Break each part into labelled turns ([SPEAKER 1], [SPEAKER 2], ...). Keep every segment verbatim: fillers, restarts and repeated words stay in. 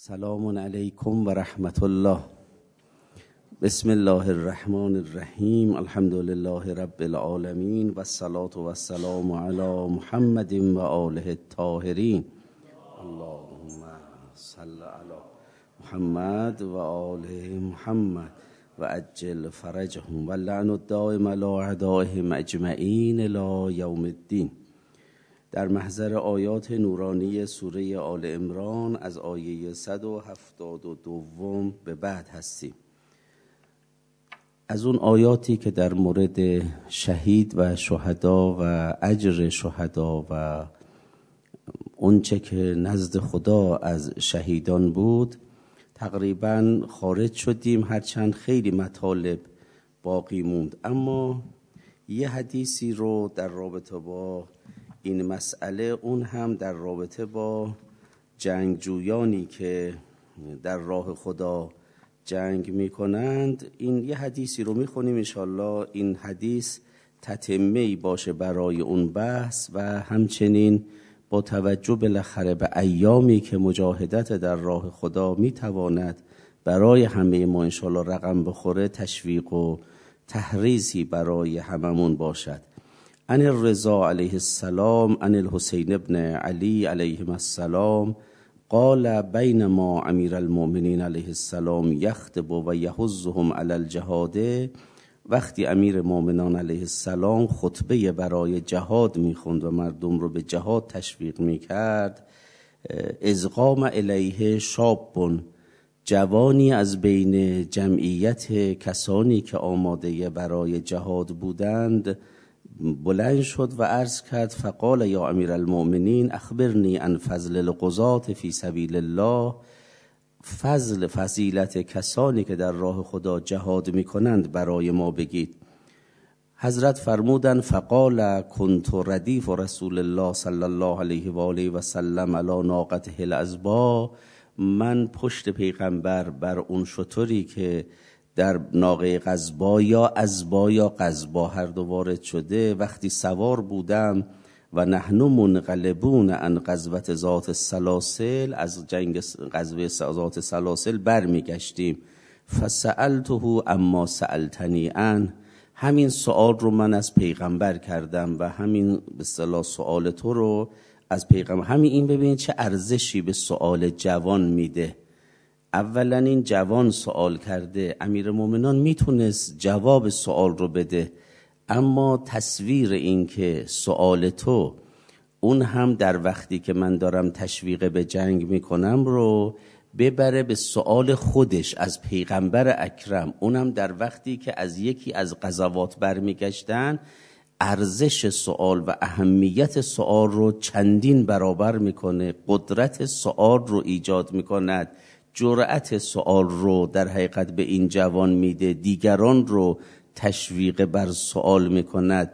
[SPEAKER 1] سلام علیکم و رحمت الله. بسم الله الرحمن الرحیم. الحمد لله رب العالمین و الصلاة و السلام علی محمد و آله الطاهرین. اللهم صل علی محمد و آله محمد و عجل فرجهم و لعن الدائم علی اعدائهم اجمعین الی یوم الدین. در محضر آیات نورانی سوره آل عمران از آیه صد و هفتاد و دو به بعد هستیم. از اون آیاتی که در مورد شهید و شهدا و اجر شهدا و اونچه که نزد خدا از شهیدان بود تقریبا خارج شدیم، هرچند خیلی مطالب باقی موند. اما یه حدیثی رو در رابطه با این مسئله، اون هم در رابطه با جنگجویانی که در راه خدا جنگ میکنند، این یه حدیثی رو میخونیم انشالله این حدیث تتمه‌ای باشه برای اون بحث و همچنین با توجه بالاخره به ایامی که مجاهدت در راه خدا میتواند برای همه ما انشالله رقم بخوره، تشویق و تحریضی برای هممون باشد. عن الرضا علیه السلام عن الحسین ابن علی علیهم السلام قال بینما امیر المؤمنین علیه السلام یخطب و یحضهم علی الجهاد، وقتی امیر مؤمنان علیه السلام خطبه برای جهاد میخوند و مردم رو به جهاد تشویق میکرد، اذ قام الیه شاب، جوانی از بین جمعیت کسانی که آماده برای جهاد بودند بلند شد و عرض کرد فقال یا امیر المؤمنین اخبرنی عن فضل القضاة فی سبیل الله، فضل فضیلت کسانی که در راه خدا جهاد میکنند برای ما بگید. حضرت فرمودند فقال کنت ردیف رسول الله صلی الله علیه و آله و سلم علی ناقته العظبا، من پشت پیغمبر بر اون شتری که در ناقه قزبا یا عزبا یا قزبا هر دو وارد شده وقتی سوار بودم و نحن منقلبون عن غزوة ذات السلاسل، از جنگ غزوه ذات السلاسل برمیگشتیم، فسألته اما سألتنی عنه، همین سوال رو من از پیغمبر کردم و همین به اصطلاح سوال تو رو از پیغمبر. همین این ببینید چه ارزشی به سوال جوان میده. اولا این جوان سوال کرده، امیر مومنان میتونست جواب سوال رو بده، اما تصویر این که سوال تو اون هم در وقتی که من دارم تشویق به جنگ میکنم رو ببره به سوال خودش از پیغمبر اکرم، اونم در وقتی که از یکی از غزوات برمیگشتن، ارزش سوال و اهمیت سوال رو چندین برابر میکنه، قدرت سوال رو ایجاد میکند، جرأت سوال رو در حقیقت به این جوان میده، دیگران رو تشویق بر سوال میکند،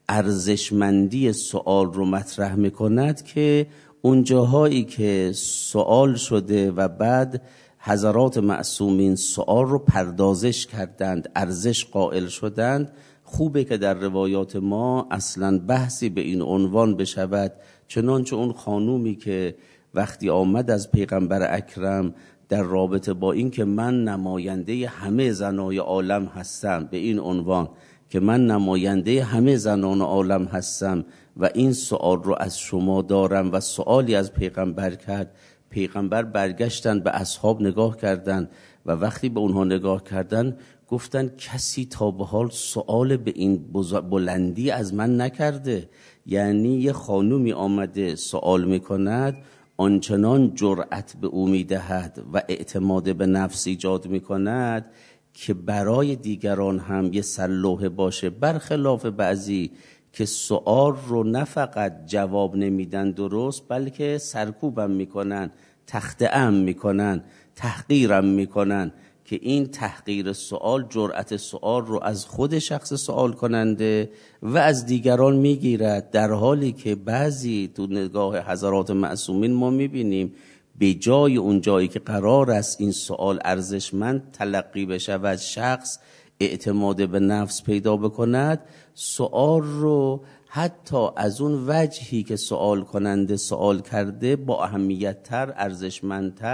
[SPEAKER 1] ارزشمندی سوال رو مطرح میکند که اون جاهایی که سوال شده و بعد حضرات معصومین سوال رو پردازش کردند، ارزش قائل شدند، خوبه که در روایات ما اصلا بحثی به این عنوان بشود، چنانچه اون خانومی که وقتی آمد از پیغمبر اکرم در رابطه با این که من نماینده همه زنای عالم هستم، به این عنوان که من نماینده همه زنان عالم هستم و این سوال رو از شما دارم و سوالی از پیغمبر کرد، پیغمبر برگشتن به اصحاب نگاه کردند و وقتی به اونها نگاه کردند گفتن کسی تا به حال سوال به این بلندی از من نکرده. یعنی یه خانومی آمده سوال میکند، آنچنان جرأت به او میدهد و اعتماد به نفس ایجاد میکند که برای دیگران هم یه سلوحه باشه، برخلاف بعضی که سوال رو نه فقط جواب نمیدن درست، بلکه سرکوبم میکنن، تخطئه‌ام میکنن، تحقیرم میکنن، که این تحقیر سوال جرأت سوال رو از خود شخص سوال کننده و از دیگران میگیرد، در حالی که بعضی تو نگاه حضرات معصومین ما میبینیم به جای اون جایی که قرار است این سوال ارزشمند تلقی بشود، شخص اعتماد به نفس پیدا بکند، سوال رو حتی از اون وجهی که سوال کننده سوال کرده با اهمیت تر، ارزشمندتر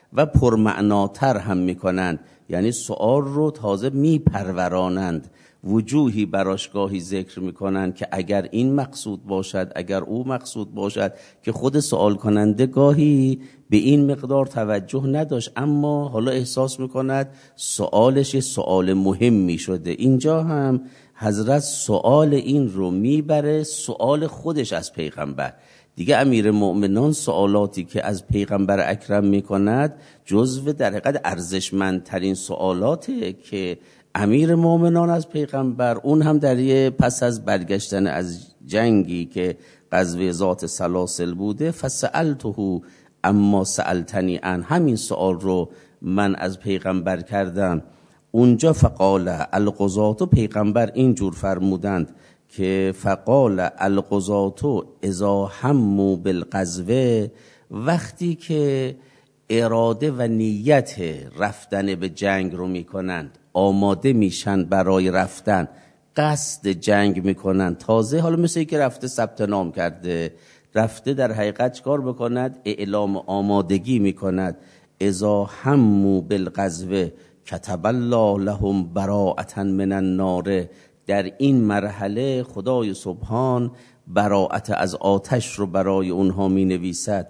[SPEAKER 1] و پرمعناتر هم میکنند، یعنی سؤال رو تازه میپرورانند، وجوهی براشگاهی ذکر میکنند که اگر این مقصود باشد، اگر او مقصود باشد، که خود سوال کننده گاهی به این مقدار توجه نداشت اما حالا احساس میکند سوالش یه سوال مهمی شده. اینجا هم حضرت سوال این رو میبره سوال خودش از پیغمبر. دیگه امیر مؤمنان سوالاتی که از پیغمبر اکرم میکند جزو در حقیقت ارزشمندترین سوالاته که امیر مؤمنان از پیغمبر، اون هم در یه پس از برگشتن از جنگی که غزوه ذات سلاسل بوده، فسألته اما سألتنی ان، همین سوال رو من از پیغمبر کردم. اونجا فقال القضات، پیغمبر اینجور فرمودند که فقال القضات اذا هموا بالغزوه، وقتی که اراده و نیت رفتن به جنگ رو میکنند، آماده میشن برای رفتن، قصد جنگ میکنند، تازه حالا مثل که رفته ثبت نام کرده، رفته در حقیقت چکار بکند؟ اعلام آمادگی میکند. اذا هموا بالغزوه کتب الله لهم براءة من النار، در این مرحله خدای سبحان براءت از آتش رو برای اونها می نویسد.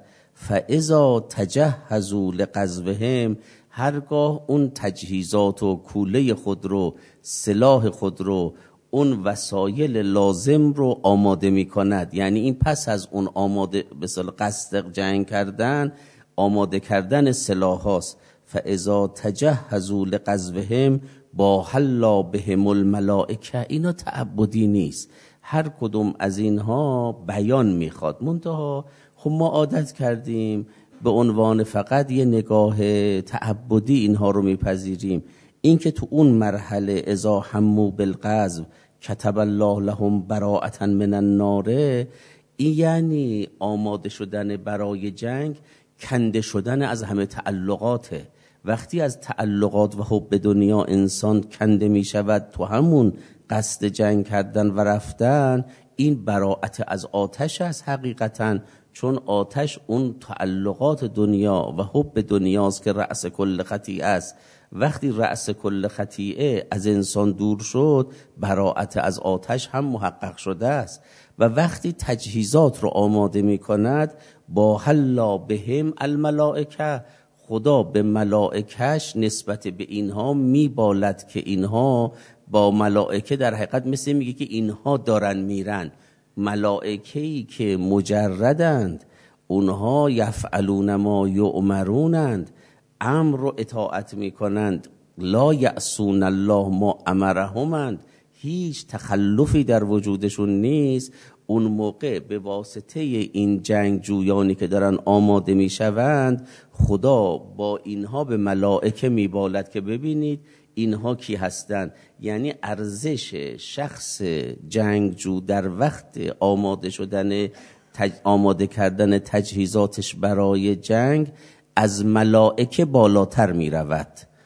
[SPEAKER 1] فاذا تجهزوا لغزوهم، هرگاه اون تجهیزات و کوله خود رو، سلاح خود رو، اون وسایل لازم رو آماده می کند، یعنی این پس از اون آماده به صلاح قصد جنگ کردن، آماده کردن سلاح هاست. فاذا تجهزوا لغزوهم با حلا بهم الملائکه، اینا تعبدی نیست، هر کدوم از اینها بیان میخواد، منتها خب ما عادت کردیم به عنوان فقط یه نگاه تعبدی اینها رو میپذیریم. این که تو اون مرحله اذا هموا بالغزو کتب الله لهم براءة من النار، این یعنی آماده شدن برای جنگ، کنده شدن از همه تعلقاته. وقتی از تعلقات و حب دنیا انسان کنده می شود تو همون قصد جنگ کردن و رفتن، این براءت از آتش است حقیقتا، چون آتش اون تعلقات دنیا و حب دنیاست که رأس کل خطیئه است. وقتی رأس کل خطیئه از انسان دور شد، براءت از آتش هم محقق شده است. و وقتی تجهیزات رو آماده می کند، با حلا بهم الملائکه، خدا به ملائکش نسبت به اینها میبالد که اینها با ملائکه در حقیقت مثل میگه که اینها دارن میرن. ملائکه‌ای که مجردند، اونها یفعلون ما یؤمرونند، امر رو اطاعت میکنند، لا یعصون الله ما امرهمند، هیچ تخلفی در وجودشون نیست. اون موقع به واسطه این جنگجویانی که دارن آماده میشوند، خدا با اینها به ملائکه میبالد که ببینید اینها کی هستند. یعنی ارزش شخص جنگجو در وقت آماده شدن تج... آماده کردن تجهیزاتش برای جنگ از ملائکه بالاتر می رود.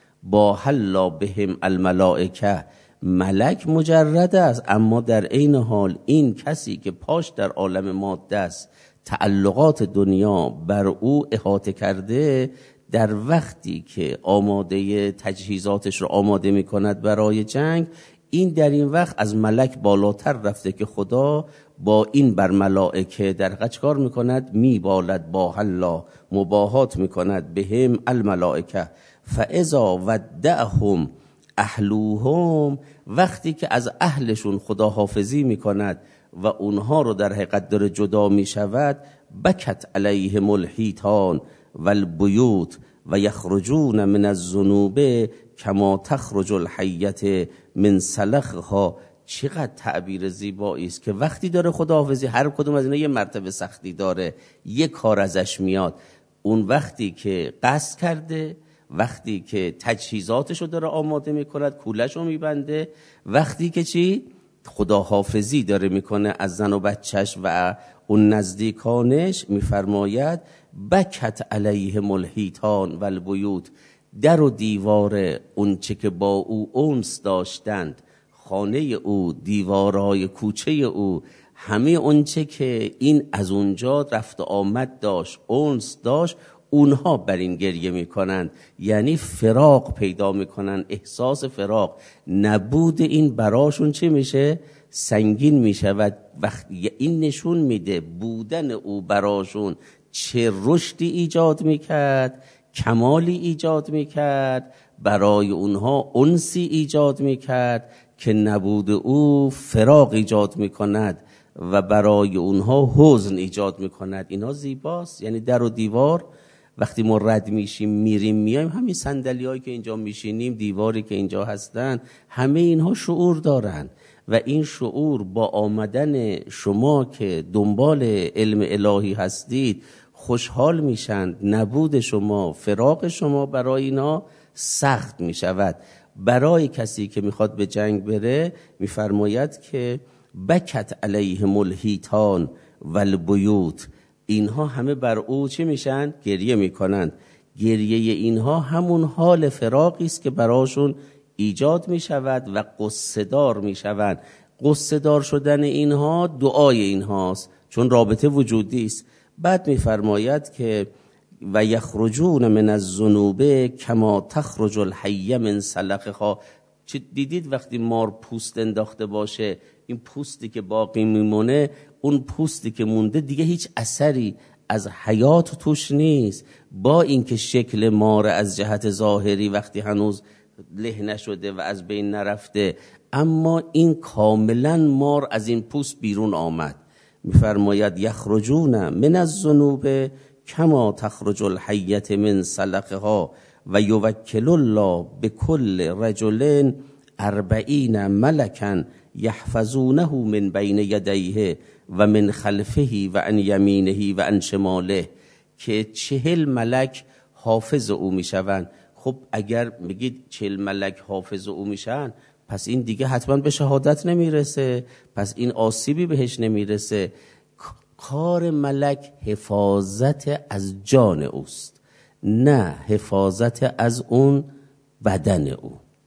[SPEAKER 1] با حلا بهم الملائکه، ملک مجرد است، اما در عین حال این کسی که پاش در عالم ماده است، تعلقات دنیا بر او احاطه کرده، در وقتی که آماده تجهیزاتش رو آماده می کند برای جنگ، این در این وقت از ملک بالاتر رفته که خدا با این بر ملائکه در حقیقت کار می کند، می بالد، با حلا مباهات می کند بهم الملائکه. فاذا ودعهم اهلوهم، وقتی که از اهلشون خدا حافظی می کند و اونها رو در حقیقت داره جدا می شود، بکت علیهم الحیطان و البیوت و یخرجون من الذنوب کما تخرج الحیة من سلخها. چقدر تعبیر زیبایی است که وقتی داره خداحافظی، هر کدوم از اینا یه مرتبه سختی داره، یه کار ازش میاد. اون وقتی که قصد کرده، وقتی که تجهیزاتشو داره آماده میکند، کولشو میبنده، وقتی که چی؟ خداحافظی داره میکنه از زن و بچهش و اون نزدیکانش، میفرماید بکت علیهم الحیطان و البیوت، در و دیوار اون چه که با او انس داشتند، خانه او، دیوارهای کوچه او، همه اون چه که این از اونجا رفت آمد داشت، انس داشت، اونها بر این گریه میکنند، یعنی فراق پیدا میکنن، احساس فراق، نبود این براشون چه میشه؟ سنگین میشود. وقتی این نشون میده بودن او براشون چه رشدی ایجاد میکرد، کمالی ایجاد میکرد، برای اونها انسی ایجاد میکرد که نبود او فراق ایجاد میکند و برای اونها حزن ایجاد میکند. اینا زیباست. یعنی در و دیوار وقتی ما رد میشیم میریم میایم، همین صندلی هایی که اینجا میشینیم، دیواری که اینجا هستن، همه اینها شعور دارن و این شعور با آمدن شما که دنبال علم الهی هستید خوشحال میشن. نبود شما، فراق شما برای اینا سخت میشود. برای کسی که میخواد به جنگ بره میفرماید که بکت علیهم الحیتان والبیوت، اینها همه بر او چه میشن؟ گریه میکنند. گریه اینها همون حال فراقی است که براشون ایجاد میشود و قصه دار میشوند. قصه دار شدن اینها دعای اینهاست، چون رابطه وجودی است. بعد میفرماید که و یخرجون من الذنوب کما تخرج الحیه من سلخها. چه دیدید وقتی مار پوست انداخته باشه، این پوستی که باقی میمونه، اون پوستی که مونده دیگه هیچ اثری از حیات توش نیست. با اینکه شکل مار از جهت ظاهری وقتی هنوز له نشده و از بین نرفته، اما این کاملا مار از این پوست بیرون آمد. میفرماید یخرجون من الذنوب کما تخرج الحیه من سلخها و یوکل الله بكل رجل اربعین ملکا یحفظونه من بین یدیه و من خلفه و عن یمینه و عن شماله، که چهل ملک حافظ او میشوند. خب اگر میگید چهل ملک حافظ او میشن، پس این دیگه حتما به شهادت نمیرسه، پس این آسیبی بهش نمیرسه. کار ملک حفاظت از جان اوست، نه حفاظت از اون بدن او.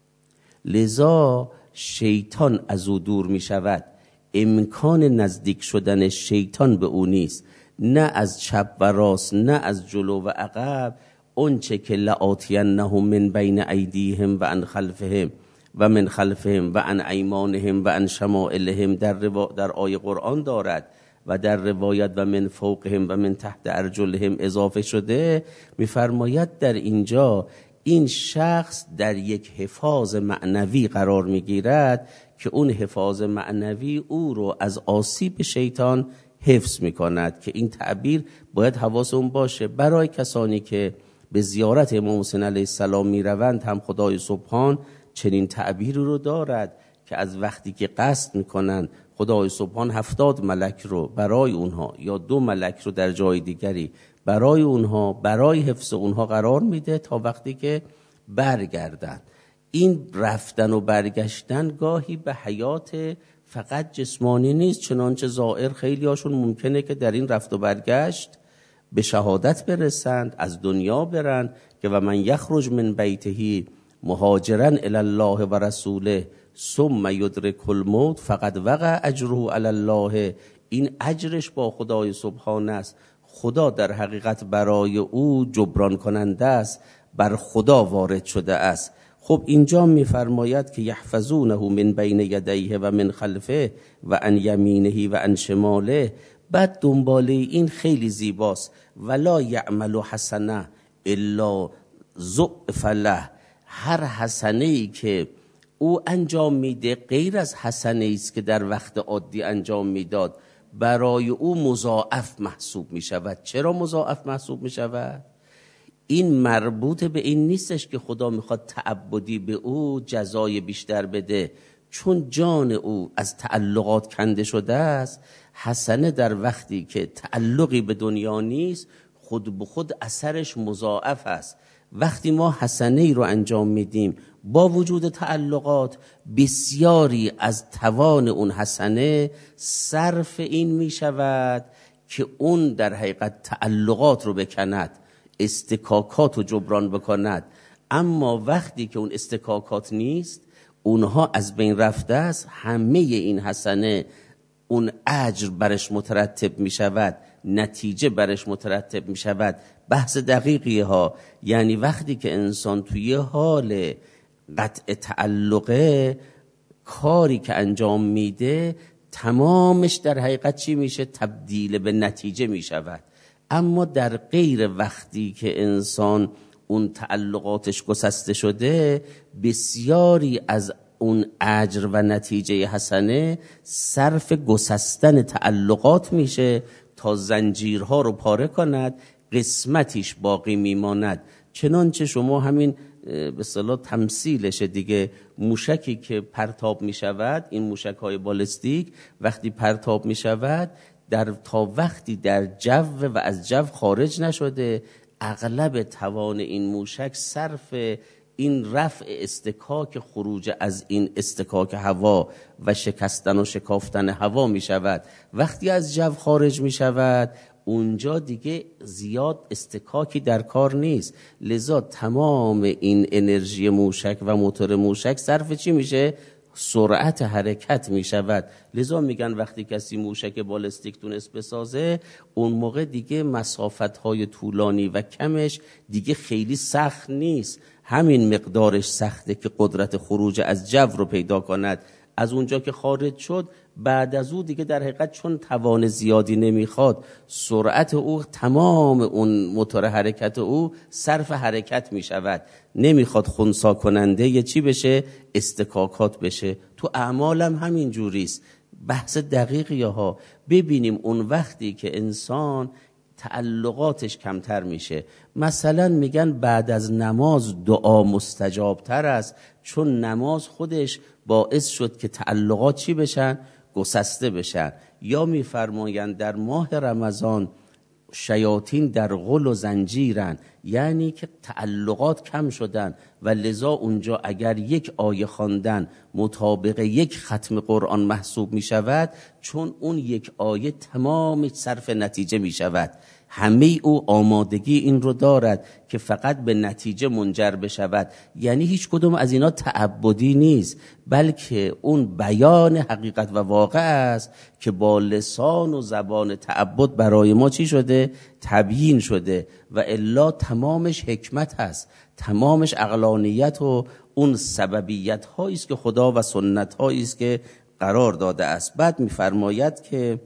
[SPEAKER 1] لذا شیطان از او دور می شود. امکان نزدیک شدن شیطان به او نیست، نه از چپ و راست، نه از جلو و عقب. اونچه که لآتینهم من بین ایدیهم و عن خلفهم و من خلفهم و عن ایمانهم و عن شمائلهم در, در آیه قرآن دارد و در روایت و من فوقهم و من تحت ارجلهم اضافه شده. میفرماید در اینجا این شخص در یک حفاظ معنوی قرار میگیرد که اون حفاظ معنوی او رو از آسیب شیطان حفظ میکند، که این تعبیر باید حواس اون باشه. برای کسانی که به زیارت امام حسین علیه السلام میروند هم خدای سبحان چنین تعبیری رو دارد که از وقتی که قصد میکنن خدای سبحان هفتاد ملک رو برای اونها یا دو ملک رو در جای دیگری برای اونها، برای حفظ اونها قرار میده تا وقتی که برگردن. این رفتن و برگشتن گاهی به حیات فقط جسمانی نیست، چنانچه ظاهر خیلی هاشون ممکنه که در این رفت و برگشت به شهادت برسند، از دنیا برن، که و من یخرج من بیته مهاجرا الی الله و رسوله ثم یدرک الموت فقد وقع اجره علی الله. این اجرش با خدای سبحان است. خدا در حقیقت برای او جبران کننده است، بر خدا وارد شده است. خب اینجا میفرماید که یحفظونه من بین یدیه و من خلفه و عن یمینه و عن شماله. بعد دنباله این خیلی زیباست، ولا یعمل حسنه الا ضعف له. هر حسنه‌ای که او انجام میده غیر از حسنه‌ای است که در وقت عادی انجام میداد، برای او مضاعف محسوب میشود. چرا مضاعف محسوب میشود؟ این مربوط به این نیستش که خدا میخواد تعبدی به او جزای بیشتر بده، چون جان او از تعلقات کنده شده است. حسنه در وقتی که تعلقی به دنیا نیست خود به خود اثرش مضاعف است. وقتی ما حسنه ای رو انجام میدیم با وجود تعلقات، بسیاری از توان اون حسنه صرف این میشود که اون در حقیقت تعلقات رو بکند، استکاکات رو جبران بکند. اما وقتی که اون استکاکات نیست، اونها از بین رفته است، همه این حسنه اون اجر برش مترتب می شود، نتیجه برش مترتب می شود. بحث دقیقی ها، یعنی وقتی که انسان توی حال قطع تعلقه، کاری که انجام میده تمامش در حقیقت چی میشه؟ تبدیل به نتیجه می شود. اما در غیر وقتی که انسان اون تعلقاتش گسسته شده، بسیاری از اون اجر و نتیجه حسنه صرف گسستن تعلقات میشه تا زنجیرها رو پاره کند، قسمتیش باقی میماند. چنانچه شما همین به اصطلاح تمثیلشه دیگه، موشکی که پرتاب میشود، این موشک های بالستیک وقتی پرتاب میشود، در تا وقتی در جو و از جو خارج نشده، اغلب توان این موشک صرف این رفع استکاک خروج از این استکاک هوا و شکستن و شکافتن هوا می شود. وقتی از جو خارج می شود، اونجا دیگه زیاد استکاکی در کار نیست، لذا تمام این انرژی موشک و موتور موشک صرف چی میشه؟ سرعت حرکت می شود. لذا میگن وقتی کسی موشک بالستیک تونست بسازه، اون موقع دیگه مسافت‌های طولانی و کمش دیگه خیلی سخت نیست، همین مقدارش سخته که قدرت خروج از جو رو پیدا کند. از اونجا که خارج شد، بعد از او دیگه در حقیقت چون توان زیادی نمیخواد، سرعت او تمام اون موتور حرکت او صرف حرکت میشود، نمیخواد خنثی کننده یه چی بشه؟ استکاکات بشه. تو اعمالم همین جوریست. بحث دقیقی ها. ببینیم اون وقتی که انسان تعلقاتش کمتر میشه، مثلا میگن بعد از نماز دعا مستجاب تر است، چون نماز خودش باعث شد که تعلقات چی بشن؟ گسسته بشن. یا میفرمایند در ماه رمضان شیاطین در غل و زنجیرن، یعنی که تعلقات کم شدن و لذا اونجا اگر یک آیه خواندن مطابق یک ختم قرآن محسوب می شود، چون اون یک آیه تمام صرف نتیجه می شود. همه او آمادگی این رو دارد که فقط به نتیجه منجر بشود. یعنی هیچ کدوم از اینا تعبدی نیست، بلکه اون بیان حقیقت و واقع است که با لسان و زبان تعبد برای ما چی شده؟ تبیین شده. و الا تمامش حکمت هست، تمامش عقلانیت و اون سببیت هایی است که خدا و سنت هایی است که قرار داده است. بعد میفرماید که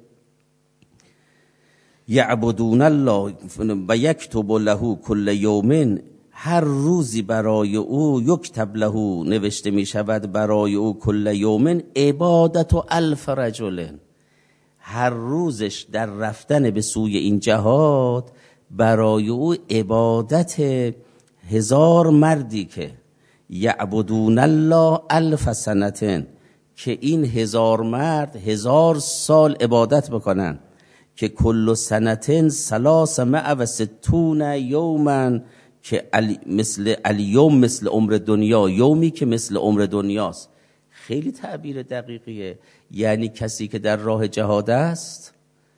[SPEAKER 1] یعبدون الله و یکتب له کل یوم، هر روزی برای او یکتب له نوشته می شود برای او کل یوم عبادت و الف رجل، هر روزش در رفتن به سوی این جهاد برای او عبادت هزار مردی که یعبدون الله الف سنتن، که این هزار مرد هزار سال عبادت بکنن، که کل سنتن سلاس مع و ستون یومن، که مثل الیوم مثل عمر دنیا، یومی که مثل عمر دنیاست. خیلی تعبیر دقیقیه. یعنی کسی که در راه جهاد است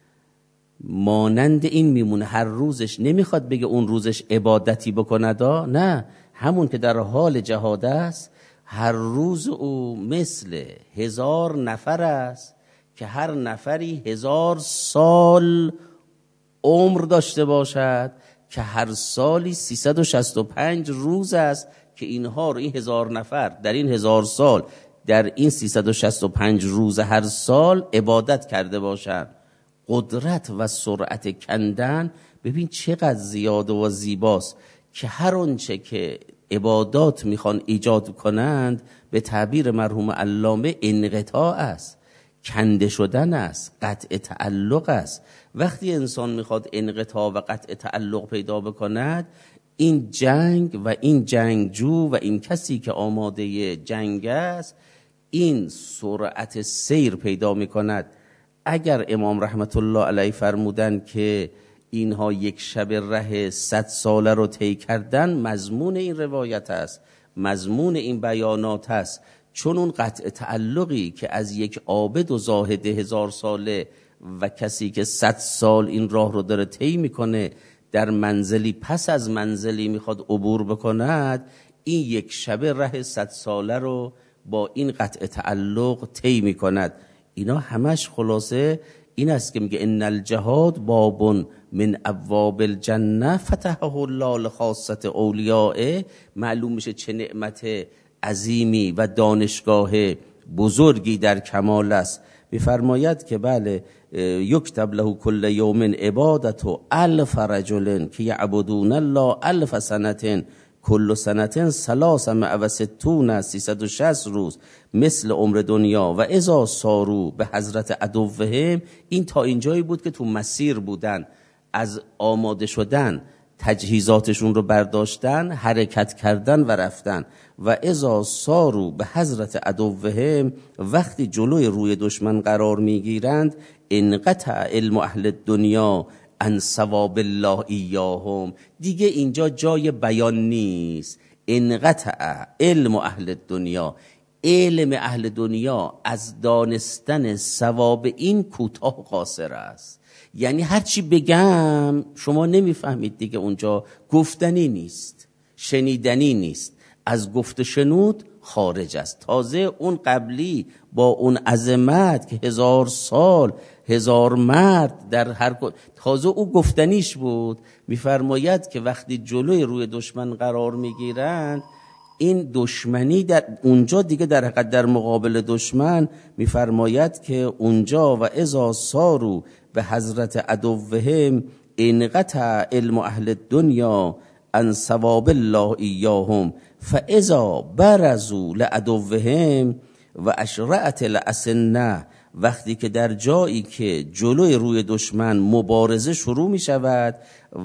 [SPEAKER 1] مانند این میمونه، هر روزش نمیخواد بگه اون روزش عبادتی بکند، نه، همون که در حال جهاد است هر روز او مثل هزار نفر است که هر نفری هزار سال عمر داشته باشد، که هر سالی سیصد و شصت و پنج روز است که اینها رو، این هزار نفر در این هزار سال در این سیصد و شصت و پنج روز هر سال عبادت کرده باشند. قدرت و سرعت کندن ببین چقدر زیاده و زیباست، که هر آنچه که عبادات میخوان ایجاد کنند به تعبیر مرحوم علامه انقطاع است، کنده شدن است، قطع تعلق است. وقتی انسان میخواد انقطاع و قطع تعلق پیدا بکند، این جنگ و این جنگجو و این کسی که آماده جنگ است، این سرعت سیر پیدا میکند. اگر امام رحمت الله علیه فرمودن که اینها یک شب ره صد ساله رو طی کردن، مضمون این روایت است، مضمون این بیانات است. چون اون قطع تعلقی که از یک عابد و زاهد هزار ساله و کسی که صد سال این راه رو داره طی میکنه، در منزلی پس از منزلی میخواد عبور بکند، این یک شب ره صد ساله رو با این قطع تعلق طی میکند. اینا همش خلاصه این است که میگه ان الجهاد باب من ابواب الجنه فتحه الله لخاصه اولیائه. معلوم میشه چه نعمت عظیمی و دانشگاه بزرگی در کمال است. میفرماید که بله یکتب له کل یوم عبادت و الف رجل که یعبدون الله الف سنه کل سنتن ثلاث مئة و ستون سیصد و شصت روز مثل عمر دنیا و اذا سارو به حضرت عدوهم. این تا اینجایی بود که تو مسیر بودن، از آماده شدن، تجهیزاتشون رو برداشتن، حرکت کردن و رفتن. و اذا سارو به حضرت عدوهم، وقتی جلوی روی دشمن قرار میگیرند، انقطع علم اهل دنیا ان ثواب الله ایاهم. دیگه اینجا جای بیان نیست. انقطع علم اهل دنیا، علم اهل دنیا از دانستن ثواب این کوتاه و قاصر است. یعنی هرچی بگم شما نمیفهمید دیگه، اونجا گفتنی نیست، شنیدنی نیست، از گفت شنود خارج است. تازه اون قبلی با اون عظمت که هزار سال هزار مرد در هر تازه او گفتنیش بود. میفرماید که وقتی جلوی روی دشمن قرار میگیرند، این دشمنی در اونجا دیگه در حقیقت در مقابل دشمن میفرماید که اونجا و اذا سارو به حضرت عدوهم انقطع علم اهل دنیا ان ثواب الله ایاهم فاذا برزوا لعدوهم و اشرعت الاسنه. وقتی که در جایی که جلوی روی دشمن مبارزه شروع می شود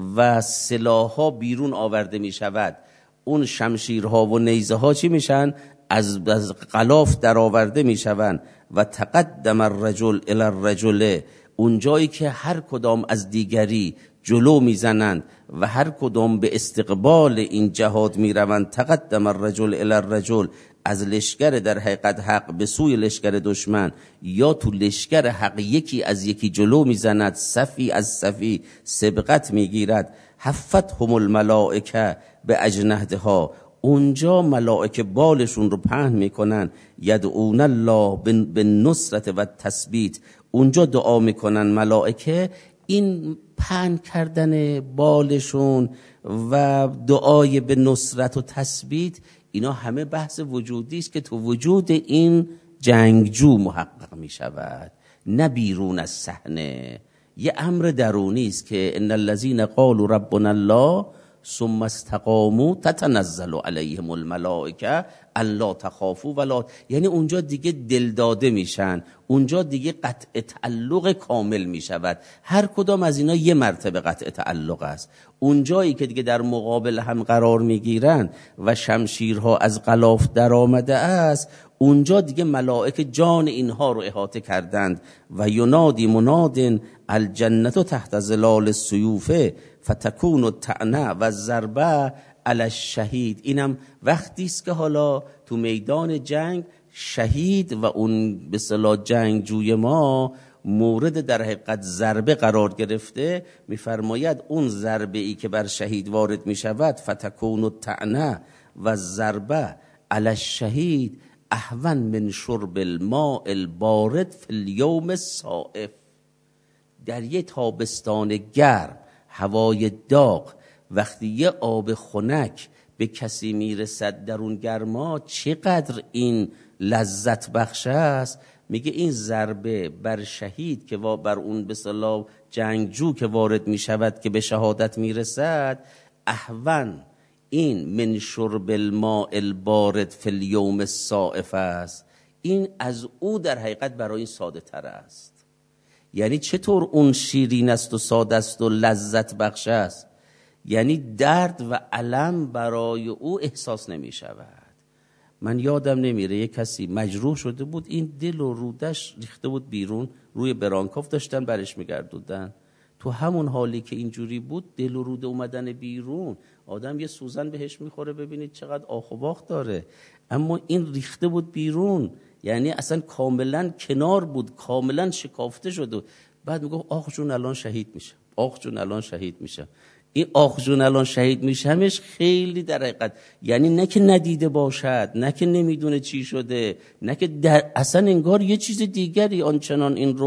[SPEAKER 1] و سلاح‌ها بیرون آورده می شود، اون شمشیرها و نیزه ها چی میشن؟ از از غلاف در آورده می شوند. و تقدم الرجل الی الرجل، اون جایی که هر کدام از دیگری جلو میزنند و هر کدام به استقبال این جهاد میروند. تقدم الرجل الی الرجل، از لشکر در حقیقت حق به سوی لشکر دشمن، یا تو لشکر حق یکی از یکی جلو میزند، صفی از صفی سبقت میگیرد. حفتهم الملائکه به اجنحتها، اونجا ملائکه بالشون رو پهن میکنن. یدعون الله بالنصرة و تثبیت، اونجا دعا میکنن ملائکه. این پهن کردن بالشون و دعای به نصرت و تثبیت، اینا همه بحث وجودی است که تو وجود این جنگجو محقق می شود، نه بیرون از صحنه. یه امر درونی است که ان الذين قالوا ربنا الله ثم استقاموا تتنزل علیهم الملائکه الا تخافوا ولا، یعنی اونجا دیگه دل داده میشن، اونجا دیگه قطع تعلق کامل میشود. هر کدام از اینا یه مرتبه قطع تعلق است. اونجایی که دیگه در مقابل هم قرار میگیرن و شمشیرها از غلاف در آمده است، اونجا دیگه ملائکه جان اینها رو احاطه کردند. و ینادی مناد الجنة تحت ظلال السیوف فتکون الطعنه و الضربه علی الشهید. اینم وقتی است که حالا تو میدان جنگ شهید و اون به اصطلاح جنگجوی ما مورد در حقیقت ضربه قرار گرفته. میفرماید اون ضربه ای که بر شهید وارد می شود، فتکون الطعنه و الضربه علی الشهید اهون من شرب الماء البارد فی الیوم الصائف. در یه تابستان گرم، هوای داغ، وقتی یه آب خنک به کسی میرسد در اون گرما، چقدر این لذت بخش است. میگه این ضربه بر شهید که بر اون به اصطلاح جنگجو که وارد میشود که به شهادت میرسد، اهون این من شرب الماء البارد فی الیوم الصائف است. این از او در حقیقت برای این ساده تر است. یعنی چطور اون شیرین است و ساده است و لذت بخش است؟ یعنی درد و الم برای او احساس نمی شود. من یادم نمیره یک کسی مجروح شده بود، این دل و رودش ریخته بود بیرون، روی برانکاف داشتن برش میگردودن. تو همون حالی که اینجوری بود، دل و روده اومدن بیرون، آدم یه سوزن بهش میخوره ببینید چقدر آخ و باخ داره، اما این ریخته بود بیرون، یعنی اصلا کاملا کنار بود، کاملا شکافته شده. بعد میگه آخ جون الان شهید میشه، آخ جون الان شهید میشه. این آخ جون الان شهید میشه همش خیلی در حقیقت، یعنی نه که ندیده باشد، نه که نمیدونه چی شده، نه که در اصلا انگار یه چیز دیگری آنچنان این رو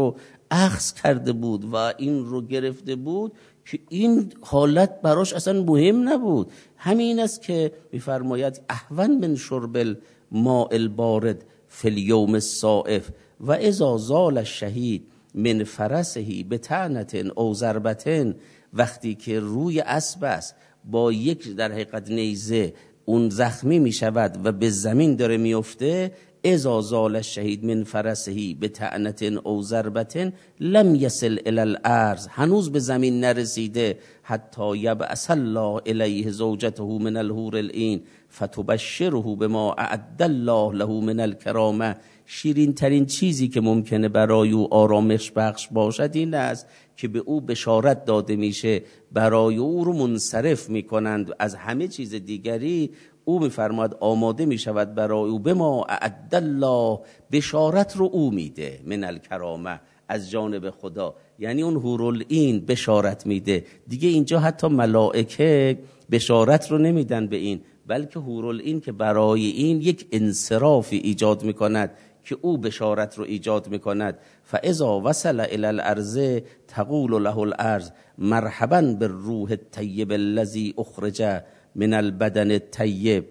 [SPEAKER 1] اخذ کرده بود و این رو گرفته بود که این حالت براش اصلا مهم نبود. همین است که میفرماید احون من شرب الماء البارد فی الیوم الصائف و اذا زال الشهید من فرسه بطعنة او ضربة، وقتی که روی اسب است با یک در حقیقت نیزه اون زخمی می شود و به زمین داره میفته، اذا زال الشهید من فرسه بطعنة او ضربة لم یصل الی الارض، هنوز به زمین نرسیده، حتی یبعث الله الیه زوجته من الحور العین فتبشره بما اعد الله له من الکرامه. شیرین ترین چیزی که ممکنه برای او آرامش بخش باشد این است که به او بشارت داده میشه، برای او رو منصرف میکنند از همه چیز دیگری. او میفرماد آماده میشود برای او بما اعد الله، بشارت رو او میده، من الکرامه، از جانب خدا، یعنی اون حورالعین بشارت میده دیگه. اینجا حتی ملائکه بشارت رو نمیدن به این، بلکه حورالعین که برای این یک انصرافی ایجاد میکند که او بشارت رو ایجاد میکند. فاذا وصل الی الارض تقول له الارض مرحبا بالروح الطیب الذی اخرج من البدن الطیب.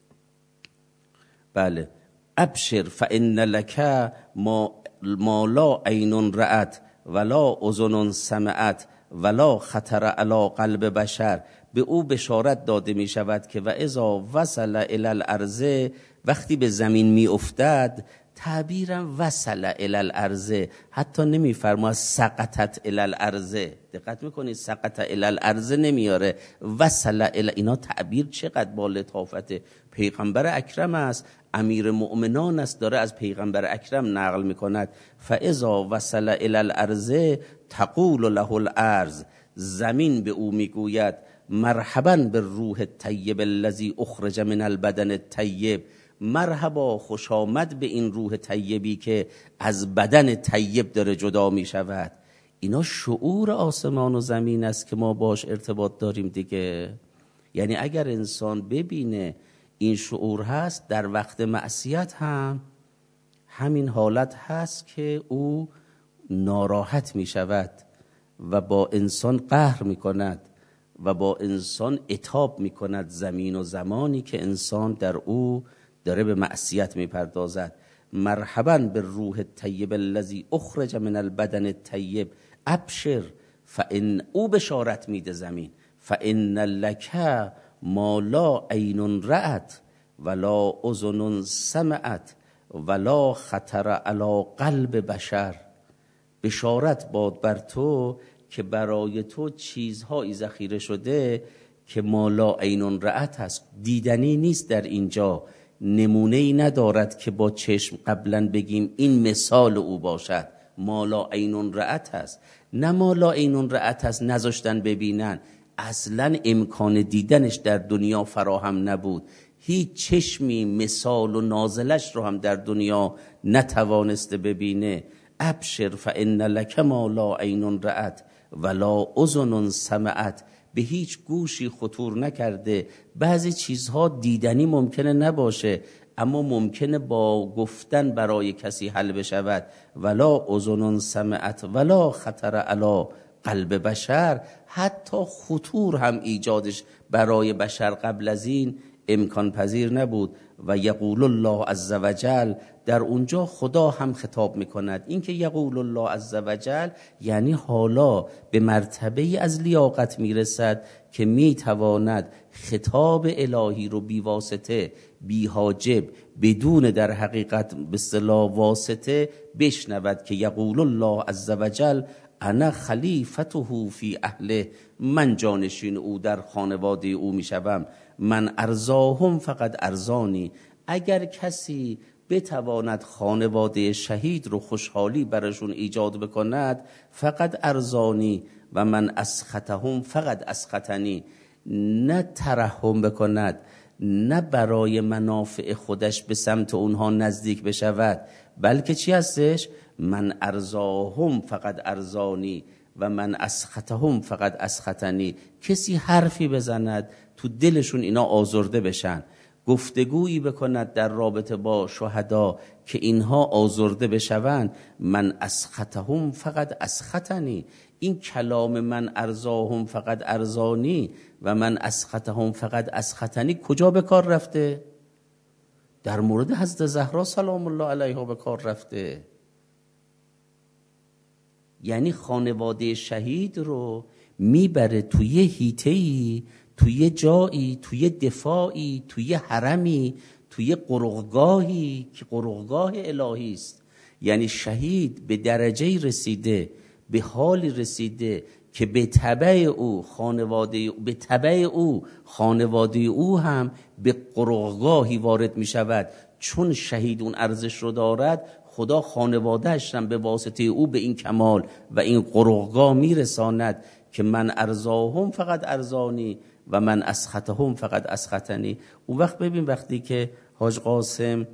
[SPEAKER 1] بله، ابشر فان لک ما ما لا عین رأت ولا اذن سمعت ولا خطر علی قلب بشر. به او بشارت داده می شود که و اذا وصل الی الارض، وقتی به زمین می افتد، تعبیرم وصل الی الارض، حتی نمی فرماید سقطت الی الارض. دقت میکنید سقط الی الارض نمیاره، وصل الی. اینا تعبیر چقدر با لطافت. پیغمبر اکرم است، امیر مؤمنان است، داره از پیغمبر اکرم نقل میکند. فاذا وصل الی الارض تقول له الارض، زمین به او میگوید مرحبا بالروح الطیب الذی اخرج من البدن الطیب، مرحبا، خوش آمد به این روح طیبی که از بدن طیب داره جدا می شود. اینا شعور آسمان و زمین است که ما باش ارتباط داریم دیگه. یعنی اگر انسان ببینه این شعور هست، در وقت معصیت هم همین حالت هست که او ناراحت می شود و با انسان قهر می کند و با انسان عتاب می کند، زمین و زمانی که انسان در او داره به معصیت می پردازد. مرحبا بالروح الطیب الذی اخرج من البدن الطیب ابشر، فان، او بشارت میده زمین، فان لک ما لا عین رأت ولا اذن سمعت ولا خطر علی قلب بشر. بشارت باد بر تو که برای تو چیزهایی ذخیره شده که ما لا عین رأت هست، دیدنی نیست. در اینجا نمونه‌ای ندارد که با چشم قبلا بگیم این مثال او باشد. ما لا عین رأت هست، نه ما لا عین رأت هست نذاشتن ببینن، اصلا امکان دیدنش در دنیا فراهم نبود. هیچ چشمی مثال و نازلش رو هم در دنیا نتوانسته ببینه. ابشر فان لک ما لا عین رأت ولا اذن سمعت، به هیچ گوشی خطور نکرده. بعضی چیزها دیدنی ممکنه نباشه اما ممکنه با گفتن برای کسی حل بشود. ولا اذن سمعت ولا خطر علی قلب بشر، حتی خطور هم ایجادش برای بشر قبل از این امکان پذیر نبود. و یقول الله عز وجل، در اونجا خدا هم خطاب میکند. این که یقول الله عز وجل یعنی حالا به مرتبه از لیاقت میرسد که میتواند خطاب الهی رو بی واسطه، بی حاجب، بدون در حقیقت به اصطلاح واسطه بشنود که یقول الله عز وجل انا خلیفته فی اهله، من جانشین او در خانواده او میشوم. من ارزاهم فقط ارزانی، اگر کسی بتواند خانواده شهید رو خوشحالی برشون ایجاد بکند فقط ارزانی، و من اسخطهم فقط اسخطنی، نه ترحم بکند، نه برای منافع خودش به سمت اونها نزدیک بشود، بلکه چی هستش؟ من ارزاهم فقط ارزانی و من اسخطهم فقط اسخطنی. کسی حرفی بزند تو دلشون اینا آزرده بشن گفتگویی بکند در رابطه با شهدا که اینها آزرده بشوند، من اسخطهم فقط اسخطنی، این کلام من ارزاهم فقط ارزانی و من اسخطهم فقط اسخطنی کجا به کار رفته؟ در مورد حضرت زهرا سلام الله علیها به کار رفته. یعنی خانواده شهید رو میبره توی هیته‌ای، توی جایی، توی دفاعی، توی حرمی، توی قرغگاهی که قرغگاه الهی است. یعنی شهید به درجه رسیده، به حالی رسیده که به تبع او خانواده به تبع او خانواده او هم به قرغگاهی وارد می شود. چون شهید اون ارزش رو دارد، خدا خانواده‌اش هم به واسطه او به این کمال و این قرغگاه می رساند که من ارزاهم فقط ارزانی و من اسخطهم فقط اسخطنی. اون وقت ببین وقتی که حاج قاسم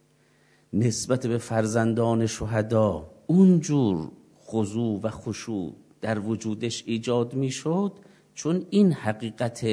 [SPEAKER 1] نسبت به فرزندان شهدا اونجور خضوع و خشوع در وجودش ایجاد می شد، چون این حقیقت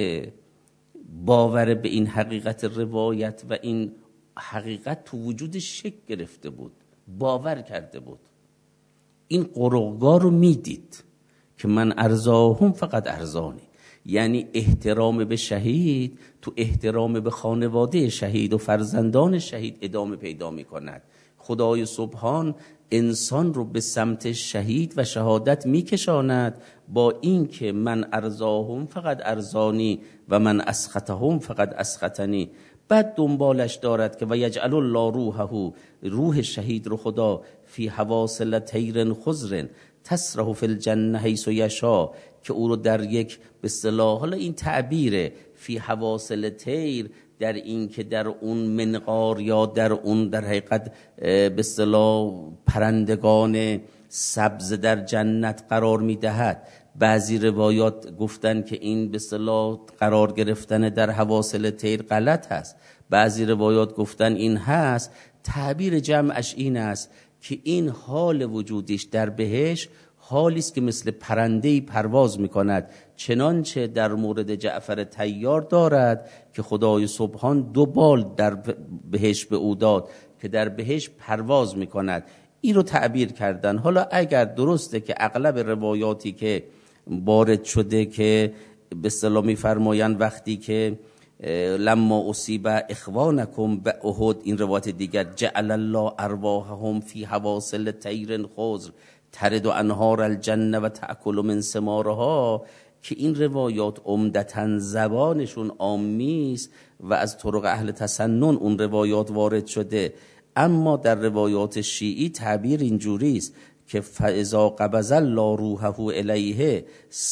[SPEAKER 1] باور به این حقیقت روایت و این حقیقت تو وجودش شکل گرفته بود، باور کرده بود، این قرغگاه رو می دید که من ارزاهم فقط ارزانی. یعنی احترام به شهید تو احترام به خانواده شهید و فرزندان شهید ادامه پیدا می کند. خدای سبحان انسان رو به سمت شهید و شهادت می کشاند با این که من ارزاهم فقط ارزانی و من اسخطهم فقط اسخطنی. بعد دنبالش دارد که و یجعل الله روحه، روح شهید رو خدا فی حواصل طیر خضر تسرح فی الجنه حیث یشاء، که او رو در یک به اصطلاح، حالا این تعبیره، فی حواصل طیر، در این که در اون منقار یا در اون در حقیقت به اصطلاح پرندگان سبز در جنت قرار میدهد. بعضی روایات گفتن که این به اصطلاح قرار گرفتن در حواصل طیر غلط هست، بعضی روایات گفتن این هست. تعبیر جمعش این است که این حال وجودیش در بهشت حالی است که مثل پرنده‌ای پرواز می‌کند، چنانچه در مورد جعفر طیار دارد که خدای سبحان دو بال در بهشت به او داد که در بهشت پرواز می‌کند. این رو تعبیر کردن. حالا اگر درسته که اغلب روایاتی که وارد شده که به اصطلاح می‌فرمایند وقتی که لما اصیب اخوانکم به احد، این روایت دیگر جعل الله ارواحهم فی حواصل طیر خضر ترد و انهار الجنه و تأکل من ثمارها، که این روایات عمدتاً زبانشون عامی است و از طرق اهل تسنن اون روایات وارد شده. اما در روایات شیعی تعبیر اینجوری است که فاذا قبض الله روحه الیه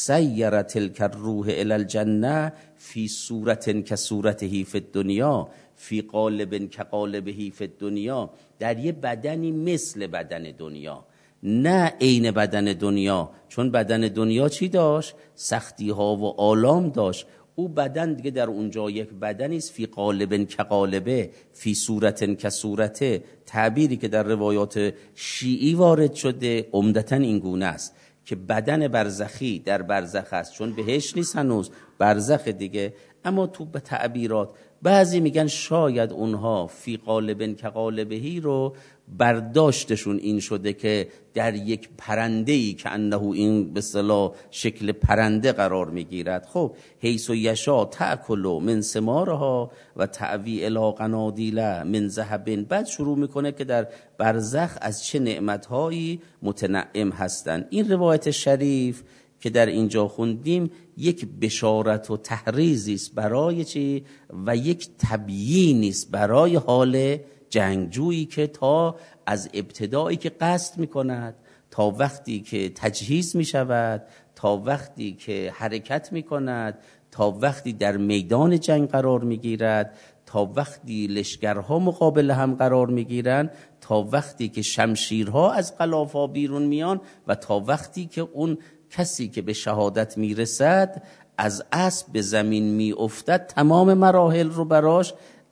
[SPEAKER 1] سیر تلک الروح الی الجنه فی صورت کصورته فی الدنیا فی قالب کقالبه فی الدنیا، در یه بدنی مثل بدن دنیا، نه عین بدن دنیا، چون بدن دنیا چی داشت؟ سختی ها و آلام داشت. او بدن دیگه در اونجا یک بدنی است، فی قالب کقالبه فی صورت کصورته. تعبیری که در روایات شیعی وارد شده عمدتاً این گونه است که بدن برزخی در برزخ است، چون بهش نیست هنوز، برزخ دیگه. اما تو به تعبیرات بعضی میگن شاید اونها فی قالب کقالبهی رو برداشتشون این شده که در یک پرنده‌ای که انه این به اصطلاح شکل پرنده قرار میگیرد. خب حیث یشا تأکل من ثمارها و تعوی الی قنادیل من ذهب. بعد شروع میکنه که در برزخ از چه نعمتهایی متنعم هستند. این روایت شریف که در اینجا خوندیم یک بشارت و تحریزی است برای چی و یک تبیینی است برای حال جنگجویی که تا از ابتدایی که قصد میکند تا وقتی که تجهیز میشود، تا وقتی که حرکت میکند، تا وقتی در میدان جنگ قرار میگیرد، تا وقتی لشکرها مقابل هم قرار میگیرند، تا وقتی که شمشیرها از غلافا بیرون میان و تا وقتی که اون کسی که به شهادت میرسد از اسب به زمین میافتد، تمام مراحل رو براش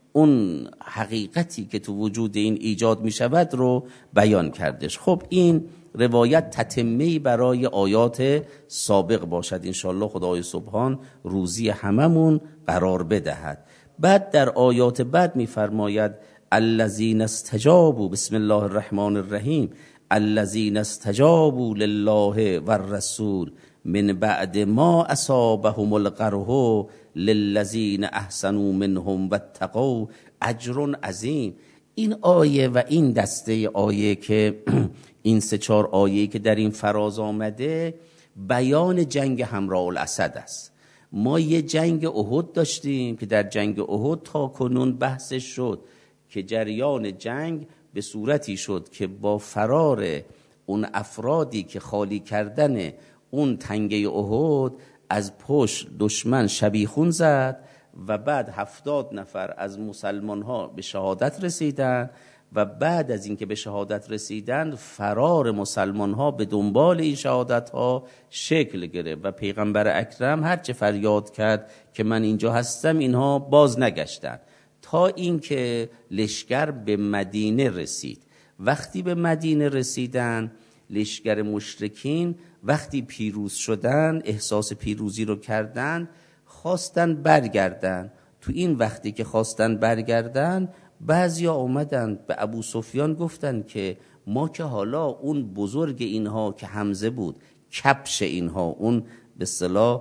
[SPEAKER 1] اون حقیقتی که تو وجود این ایجاد میشود رو بیان کردش. خب این روایت تتمه‌ای برای آیات سابق باشد. انشالله خدای سبحان روزی هممون قرار بدهد. بعد در آیات بعد میفرماید الذین استجابوا، بسم الله الرحمن الرحیم، الذین استجابوا لله و الرسول من بعد ما اصابهم القرح للذین احسنوا منهم واتقوا اجر عظیم. این آیه و این دسته آیه که این سه چهار آیه که در این فراز آمده بیان جنگ همراه الاسد است. ما یه جنگ احد داشتیم که در جنگ احد تا کنون بحثش شد که جریان جنگ به صورتی شد که با فرار اون افرادی که خالی کردن اون تنگه احد از پشت دشمن شبیخون زد و بعد هفتاد نفر از مسلمان ها به شهادت رسیدن و بعد از اینکه به شهادت رسیدن فرار مسلمان ها به دنبال این شهادت ها شکل گرفت و پیغمبر اکرم هرچه فریاد کرد که من اینجا هستم اینها باز نگشتن تا اینکه لشکر به مدینه رسید. وقتی به مدینه رسیدن لشکر مشرکین وقتی پیروز شدن، احساس پیروزی رو کردن، خواستن برگردن. تو این وقتی که خواستن برگردن بعضیا اومدن به ابو سفیان گفتن که ما که حالا اون بزرگ اینها که حمزه بود، کپش اینها، اون به اصطلاح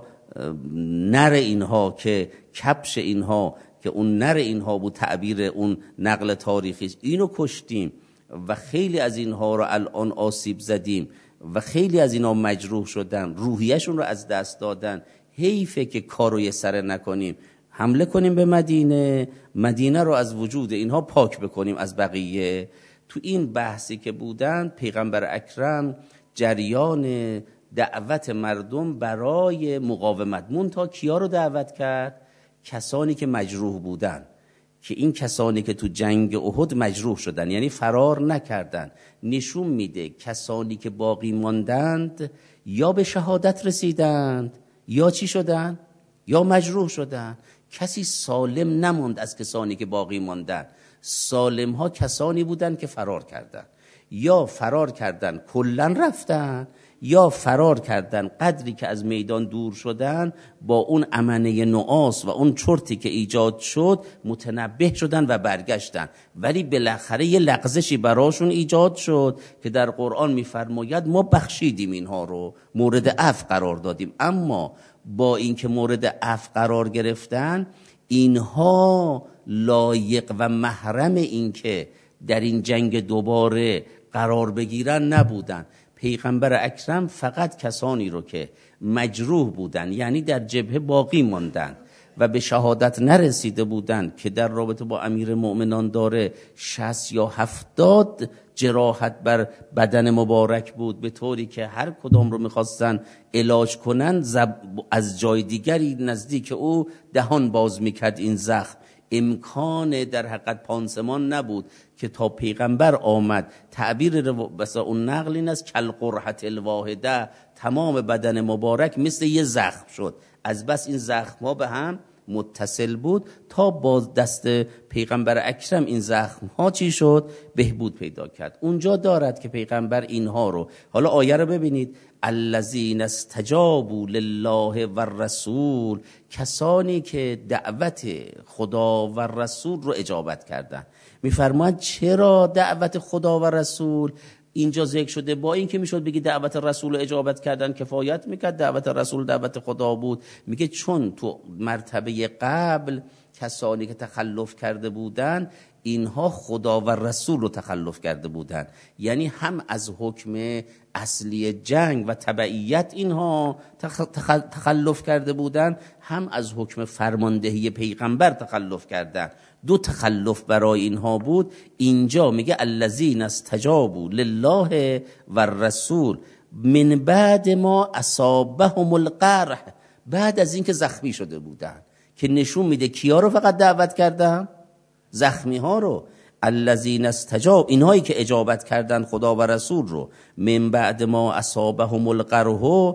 [SPEAKER 1] نر اینها که کپش اینها که اون نر اینها بود، تعبیر اون نقل تاریخی، اینو کشتیم و خیلی از اینها رو الان آسیب زدیم و خیلی از اینها مجروح شدن، روحیشون رو از دست دادن، حیفه که کارو یه سره نکنیم، حمله کنیم به مدینه، مدینه رو از وجود اینها پاک بکنیم از بقیه. تو این بحثی که بودن پیغمبر اکرم جریان دعوت مردم برای مقاومت، منتها کیا رو دعوت کرد؟ کسانی که مجروح بودن، که این کسانی که تو جنگ احد مجروح شدن یعنی فرار نکردن، نشون میده کسانی که باقی ماندند یا به شهادت رسیدند یا چی شدن؟ یا مجروح شدن. کسی سالم نماند از کسانی که باقی ماندن. سالم ها کسانی بودن که فرار کردن، یا فرار کردن کلن رفتن، یا فرار کردن قدری که از میدان دور شدن با اون امنه نعاس و اون چرتی که ایجاد شد متنبه شدن و برگشتن. ولی بالاخره یه لغزشی براشون ایجاد شد که در قرآن میفرماید ما بخشیدیم اینها رو، مورد عفو قرار دادیم. اما با اینکه مورد عفو قرار گرفتن، اینها لایق و محرم این که در این جنگ دوباره قرار بگیرن نبودن. پیغمبر اکرم فقط کسانی رو که مجروح بودن، یعنی در جبهه باقی ماندن و به شهادت نرسیده بودن، که در رابطه با امیر مؤمنان داره شصت یا هفتاد جراحت بر بدن مبارک بود، به طوری که هر کدام رو میخواستن علاج کنن از جای دیگری نزدیک او دهان باز میکرد این زخم. امکان در حقیقت پانسمان نبود که تا پیغمبر آمد، تعبیر بسا اون نقل این است کل قرحت الواحده، تمام بدن مبارک مثل یه زخم شد، از بس این زخم ها به هم متصل بود. تا با دست پیغمبر اکرم این زخم ها چی شد؟ بهبود پیدا کرد. اونجا دارد که پیغمبر اینها رو، حالا آیه رو ببینید، الذین استجابوا لله و الرسول، کسانی که دعوت خدا و رسول رو اجابت کردن. میفرماید چرا دعوت خدا و رسول اینجا ذکر شده؟ با این که میشد بگی دعوت رسول اجابت کردن کفایت میکرد، دعوت رسول دعوت خدا بود. میگه چون تو مرتبه قبل کسانی که تخلف کرده بودن، اینها خدا و رسول رو تخلف کرده بودن، یعنی هم از حکم اصلی جنگ و تبعیت اینها تخلف کرده بودن، هم از حکم فرماندهی پیغمبر تخلف کردن. دو تخلف برای اینها بود. اینجا میگه الذین استجابوا لله و الرسول من بعد ما اصابهم القرح، بعد از اینکه زخمی شده بودن، که نشون میده کیا رو فقط دعوت کردن؟ زخمی ها رو. الذین استجاب، اینهایی که اجابت کردن خدا و رسول رو، من بعد ما اصابهم القرح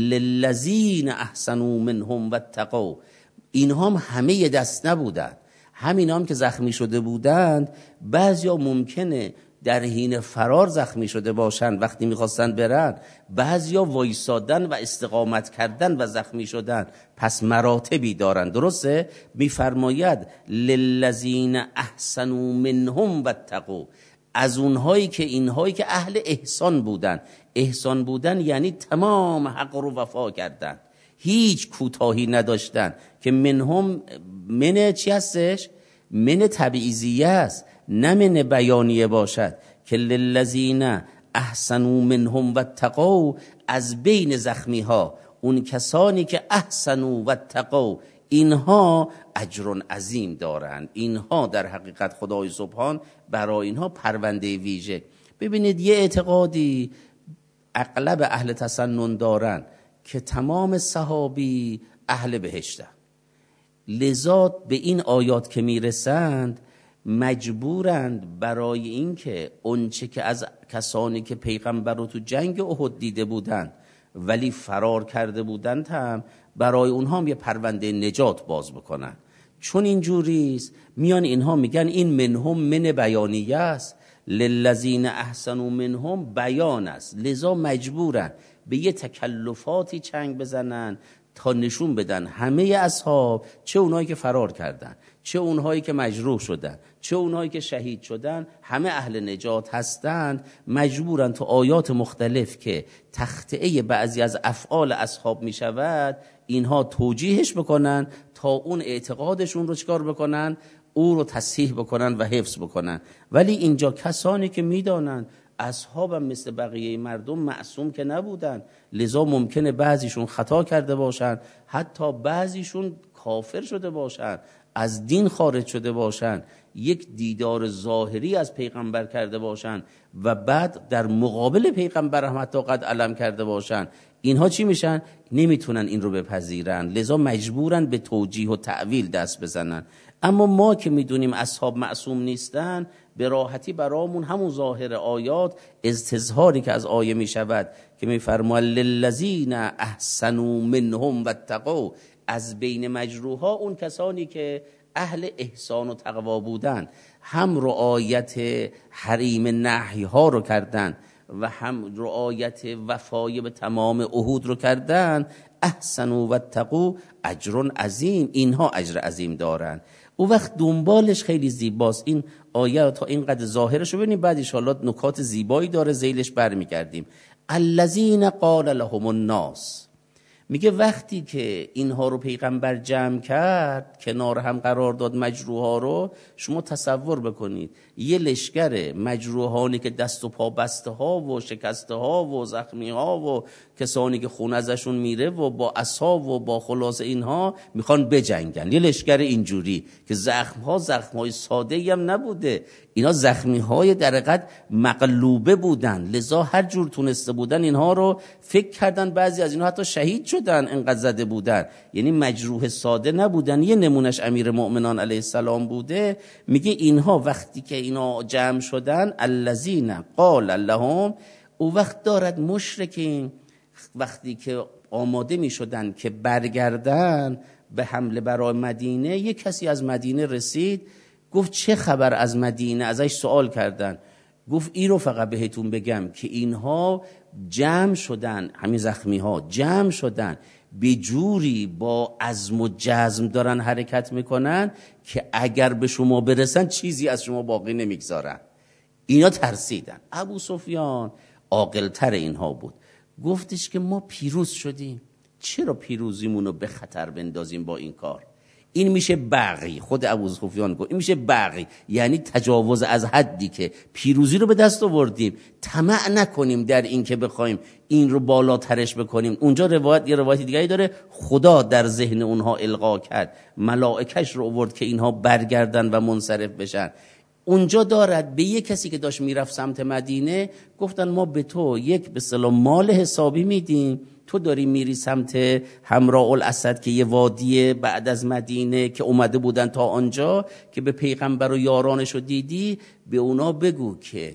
[SPEAKER 1] للذین احسنوا منهم واتقوا، اینها هم همه دست نبودن. همین هم که زخمی شده بودند، بعضیا ممکنه در حین فرار زخمی شده باشند وقتی میخواستن برن، بعضیا وایسادن و استقامت کردن و زخمی شدن، پس مراتبی دارن. درسته؟ میفرماید للذین احسنوا منهم واتقوا، از اونهایی که اینهایی که اهل احسان بودن. احسان بودن یعنی تمام حق رو وفا کردن، هیچ کوتاهی نداشتن. که منهم من چی هستش؟ من تبعیضیه است، نه من بیانیه باشد. که للذین احسنوا منهم واتقوا، از بین زخمی ها اون کسانی که احسنوا واتقوا، اینها اجر عظیم دارند. اینها در حقیقت خدای سبحان برای اینها پرونده ویژه. ببینید یه اعتقادی اغلب اهل تسنن دارن که تمام صحابی اهل بهشتن، لذا به این آیات که میرسند مجبورند برای اینکه اونچه که از کسانی که پیغمبر رو تو جنگ احد دیده بودند ولی فرار کرده بودند هم برای اونها هم یه پرونده نجات باز بکنن. چون اینجوریست میان اینها میگن این منهم من بیانیه است، للذین احسنوا منهم بیان است، لذا مجبورن به یه تکلفاتی چنگ بزنن تا نشون بدن همه اصحاب، چه اونهایی که فرار کردن، چه اونهایی که مجروح شدن، چه اونهایی که شهید شدن، همه اهل نجات هستند. مجبورن تو آیات مختلف که تخطئه بعضی از افعال اصحاب می شود اینها توجیهش بکنن تا اون اعتقادشون رو چکار بکنن؟ او رو تصحیح بکنن و حفظ بکنن. ولی اینجا کسانی که میدانن اصحابم مثل بقیه مردم معصوم که نبودن، لذا ممکنه بعضیشون خطا کرده باشن، حتی بعضیشون کافر شده باشن، از دین خارج شده باشن، یک دیدار ظاهری از پیغمبر کرده باشن و بعد در مقابل پیغمبر هم حتی قد علم کرده باشن. اینها چی میشن؟ نمیتونن این رو بپذیرن، لذا مجبورن به توجیه و تعویل دست بزنن. اما ما که میدونیم اصحاب معصوم نیستن، به راحتی برامون همون ظاهر آیات استظهاری که از آیه میشود که میفرماید للذین احسنوا منهم واتقوا، از بین مجروحا اون کسانی که اهل احسان و تقوا بودن، هم رعایت حریم نهی ها رو کردن و هم رعایت وفای به تمام عهود رو کردن، احسنوا واتقوا اجر عظیم، اینها اجر عظیم دارن. او وقت دنبالش خیلی زیباست. این آیه تا اینقدر ظاهرش رو ببینیم، بعد ان شاءالله نکات زیبایی داره، ذیلش برمیگردیم. الذین قال لهم الناس، میگه وقتی که اینها رو پیغمبر جمع کرد کنار هم قرار داد مجروحا رو، شما تصور بکنید یه لشکر مجروحانی که دست و پا بسته ها و شکسته ها و زخمی ها و کسانی که خون ازشون میره و با عصا و با خلاص اینها میخوان بجنگن، یه لشکر اینجوری که زخم ها زخم های ساده ای هم نبوده، اینا زخمی های در حقیقت مقلوبه بودن، لذا هر جور تونسته بودن اینها رو فکر کردن، بعضی از اینها حتی شهید شدن انقدر زده بودن، یعنی مجروح ساده نبودن. یه نمونش امیر مؤمنان علیه السلام بوده، میگه اینها وقتی که اینا جمع شدن الذین قال لهم، او وقت دارد مشرکین وقتی که آماده می شدن که برگردن به حمله برای مدینه، یک کسی از مدینه رسید گفت چه خبر از مدینه؟ ازش سوال کردن، گفت این رو فقط بهتون بگم که اینها جمع شدن، همین زخمی ها جمع شدن به جوری با عزم و جزم دارن حرکت میکنن که اگر به شما برسن چیزی از شما باقی نمیگذارن. اینا ترسیدن. ابو سفیان عاقل‌تر اینها بود، گفتش که ما پیروز شدیم، چرا پیروزیمونو به خطر بندازیم با این کار؟ این میشه بغی. خود ابو سفیان گفت این میشه بغی، یعنی تجاوز از حدی که پیروزی رو به دست آوردیم، طمع نکنیم در این که بخوایم این رو بالاترش بکنیم. اونجا روایت یه روایت دیگری داره، خدا در ذهن اونها القا کرد، ملائکش رو آورد که اینها برگردن و منصرف بشن. اونجا دارد به یک کسی که داشت میرفت سمت مدینه گفتن ما به تو یک به اصطلاح مال حسابی میدیم، تو داری میری سمت حمراء الاسد که یه وادیه بعد از مدینه که اومده بودن تا آنجا، که به پیغمبر و یارانش رو دیدی، به اونا بگو که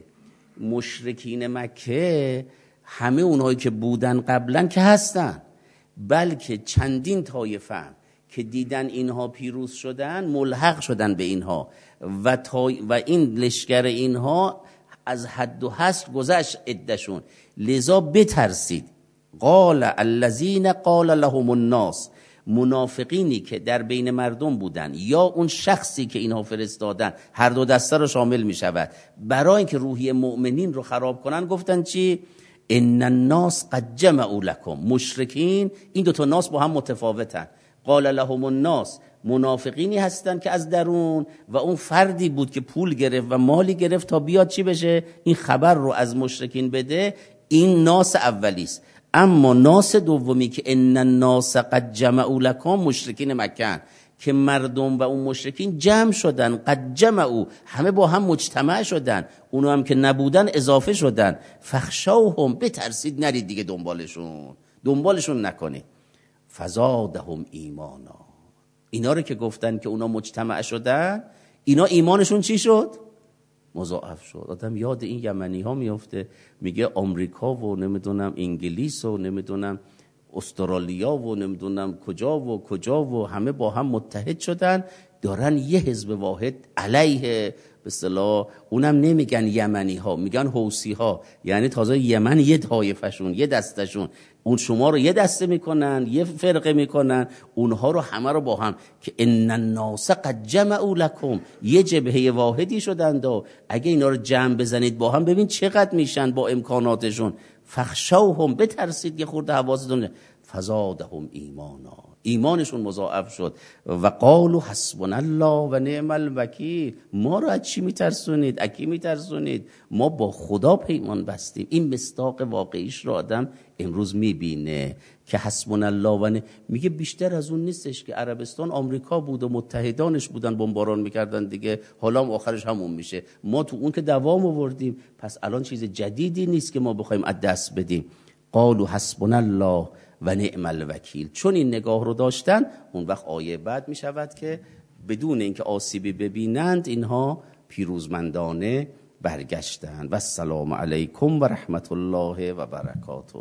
[SPEAKER 1] مشرکین مکه همه اونهایی که بودن قبلا که هستن، بلکه چندین طایفه که دیدن اینها پیروز شدن ملحق شدن به اینها و, تا و این لشکر اینها از حد و حصر گذشت عدهشون، لذا بترسید. قال الذین قال لهم الناس، منافقینی که در بین مردم بودن یا اون شخصی که اینها فرستادن، هر دو دسته رو شامل می شود، برای اینکه روحیه مؤمنین رو خراب کنن گفتن چی؟ ان الناس قد جمعوا لكم. مشرکین این دوتا ناس با هم متفاوتن. قال لهم الناس، منافقینی هستن که از درون، و اون فردی بود که پول گرفت و مالی گرفت تا بیاد چی بشه؟ این خبر رو از مشرکین بده. این ناس اولیست. اما ناس دومی که ان الناس قد جمعوا لكم، مشرکین مکه که مردم و اون مشرکین جمع شدن، قد جمعوا، همه با هم مجتمع شدن، اونو هم که نبودن اضافه شدن. فخشوهم، بترسید، نرید دیگه دنبالشون، دنبالشون نکنید. فزادهم ایمانا، اینا رو که گفتن که اونا مجتمع شدن، اینا ایمانشون چی شد؟ مضاعف شد. آدم یاد این یمنی ها میفته، میگه آمریکا و نمیدونم انگلیس و نمیدونم استرالیا و نمیدونم کجا و کجا و همه با هم متحد شدن، دارن یه حزب واحد علیه، به اصطلاح اونم نمیگن یمنی ها، میگن حوثی ها، یعنی تازه یمن یه طایفشون، یه دستشون، اون شما رو یه دسته میکنن، یه فرقه میکنن، اونها رو همه رو با هم، که ان الناس قد جمعوا لكم، یه جبهه واحدی شدند. و اگه اینا رو جمع بزنید با هم، ببین چقدر میشن با امکاناتشون. فخشوهم، بترسید، یه خورده حواستون. فزادهم ایمانا، ایمانشون مضاعف شد. و قالوا حسبنا الله و نعم الوکیل، ما رو از چی میترسونید؟ از کی میترسونید؟ ما با خدا پیمان بستیم. این مصداق واقعیش رو آدم امروز میبینه که حسبنا الله و نعم. میگه بیشتر از اون نیستش که عربستان آمریکا بود و متحدانش بودن بمباران میکردن دیگه، حالا هم آخرش همون میشه. ما تو اون که دوام آوردیم، پس الان چیز جدیدی نیست که ما بخوایم از دست بدیم. قالوا حسبنا الله و نعم الوکیل. چون این نگاه رو داشتن، اون وقت آیه بعد می شود که بدون اینکه آسیبی ببینند اینها پیروزمندانه برگشتند. و السلام علیکم و رحمت الله و برکاته.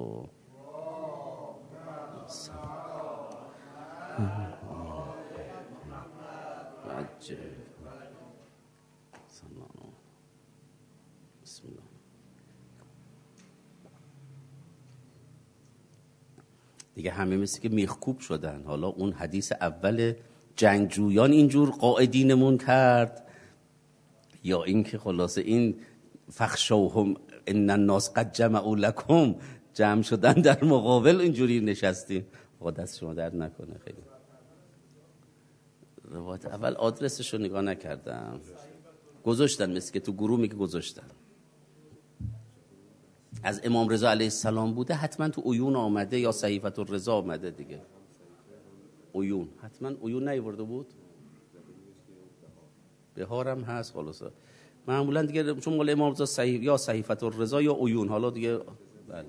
[SPEAKER 1] بسم الله. دیگه همه مثل که میخکوب شدن. حالا اون حدیث اول جنگجویان اینجور قائدینمون کرد، یا این که خلاصه این فخشوهم ان الناس قد جمعوا لكم، جمع شدن در مقابل اینجوری نشستیم. خدا دست شما درد نکنه. خیلی روایت اول آدرسش رو نگاه نکردم، گذاشتن مثل که تو گروه میگه گذاشتن. از امام رضا علیه السلام بوده، حتما تو عیون آمده یا صحیفه الرضا آمده دیگه. عیون حتما عیون نیورده بود، بهارم هست. خلاصه معمولا دیگه چون مال امام رضا صحیح یا صحیفه الرضا یا عیون، حالا دیگه بله.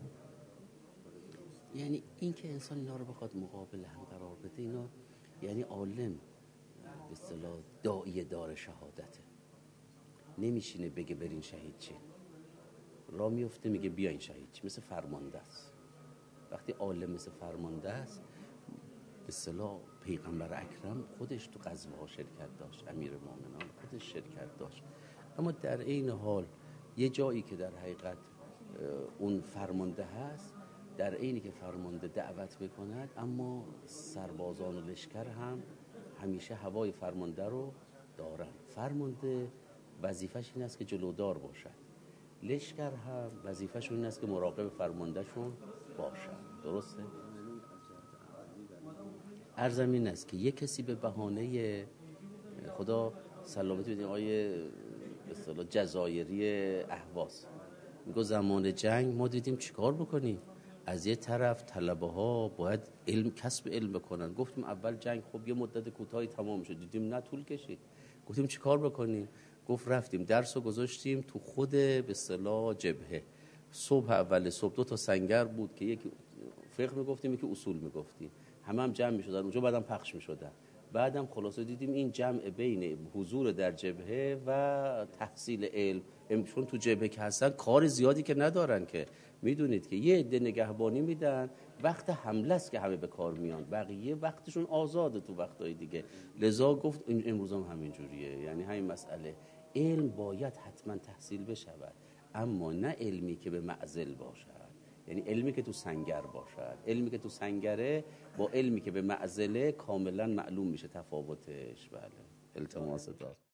[SPEAKER 1] یعنی این که انسان اینا رو بخواد مقابل هم قرار بده، اینا یعنی عالم به اصطلاح داعیه دار شهادته، نمیشینه بگه برین شهید چی، را میفته میگه بیاین شهید چی، مثل فرمانده است. وقتی عالم مثل فرمانده است، به اصطلاح پیغمبر اکرم خودش تو غزوه ها شرکت داشت، امیر مومنان خودش شرکت داشت، اما در این حال یه جایی که در حقیقت اون فرمانده هست، در اینی که فرمانده دعوت بکند، اما سربازان و لشکر هم همیشه هوای فرمانده رو دارن. فرمانده وظیفش این است که جلودار باشد، لشکر هم وظیفش این است که مراقب فرمانده شون باشد. درسته؟ عرضم این است که یک کسی به بهانه خدا سلامتی بده، آیه به اصطلاح جزایری اهواز میگه زمان جنگ ما دیدیم چیکار بکنیم. از یه طرف طلبه ها باید علم کسب علم بکنن. گفتیم اول جنگ خب یه مدت کوتاهی تمام شد، دیدیم نه طول کشید. گفتیم چیکار بکنیم؟ گفت رفتیم درس رو گذاشتیم تو خود به اصطلاح جبهه. صبح اول صبح دو تا سنگر بود که یکی فقه میگفتیم یکی اصول میگفتیم، همه هم جمع میشدن اونجا، بعدم پخش میشدن. بعدم خلاصه دیدیم این جمع بین حضور در جبهه و تحصیل علم، چون تو جبهه که هستن کار زیادی که ندارن، که میدونید که یه عده نگهبانی میدن، وقت حمله است که همه به کار میان، بقیه وقتشون آزاده تو وقتهای دیگه. لذا گفت امروز هم همین جوریه، یعنی همین مسئله علم باید حتما تحصیل بشود، اما نه علمی که به معزل باشد، یعنی علمی که تو سنگر باشد. علمی که تو سنگره با علمی که به معزله کاملا معلوم میشه تفاوتش. بله، التماس دار.